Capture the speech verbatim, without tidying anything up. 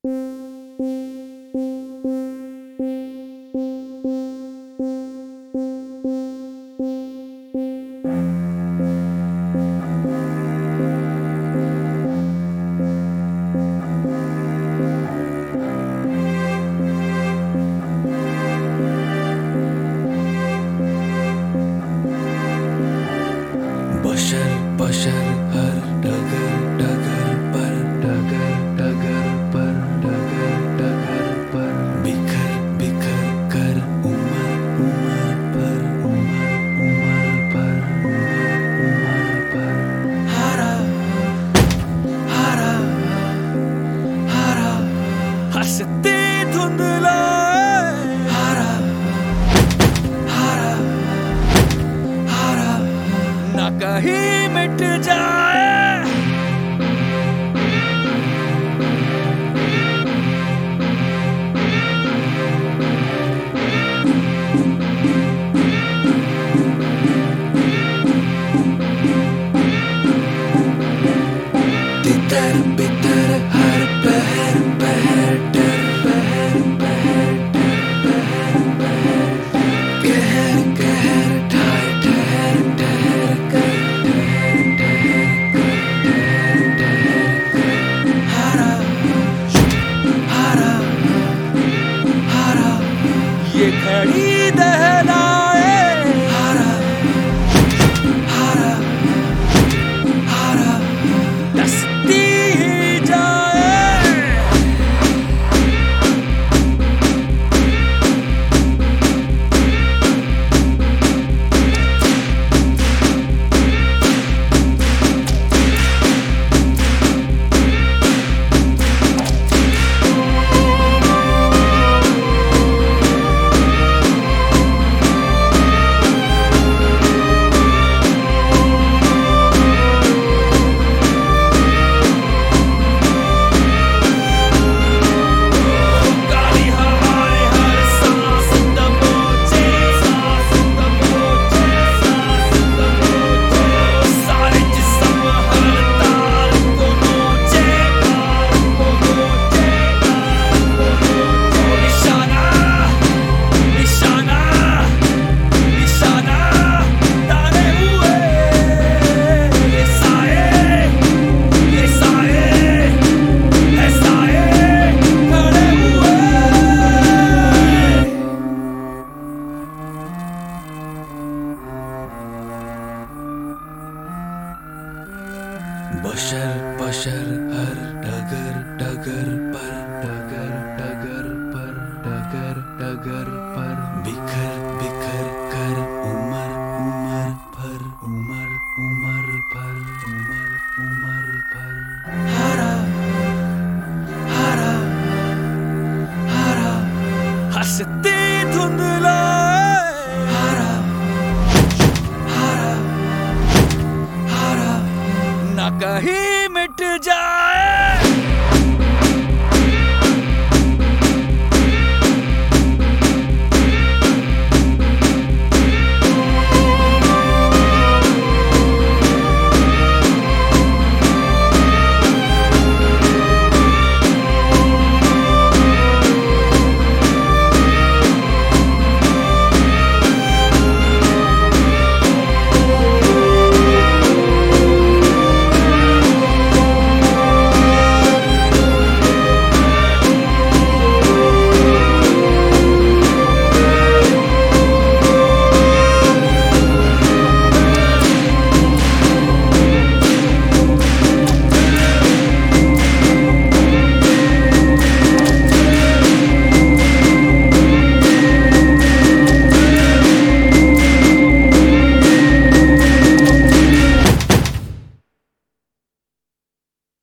बशर बशर हर डगर डगर पर डगर डगर पर डगर डगर पर बिखर बिखर कर उमर उमर पर उमर उमर पर उमर उमर पर हरा हरा हरा हंसते धुंधला हरा हरा हरा ना कहीं मिट जाए तितर बितर हर पहर पहर डर पहर पहर डर पहर पहर कहर कहर ठाय ठहर ठहर कर हरा हरा हरा ये घड़ी दहलाए हरा हरा हरा दस्ती जाए बशर बशर हर डगर डगर पर डगर डगर पर डगर डगर पर बिखर बिखर कर उमर उमर पर उमर उमर पर उमर उमर पर हरा हरा हरा हंसते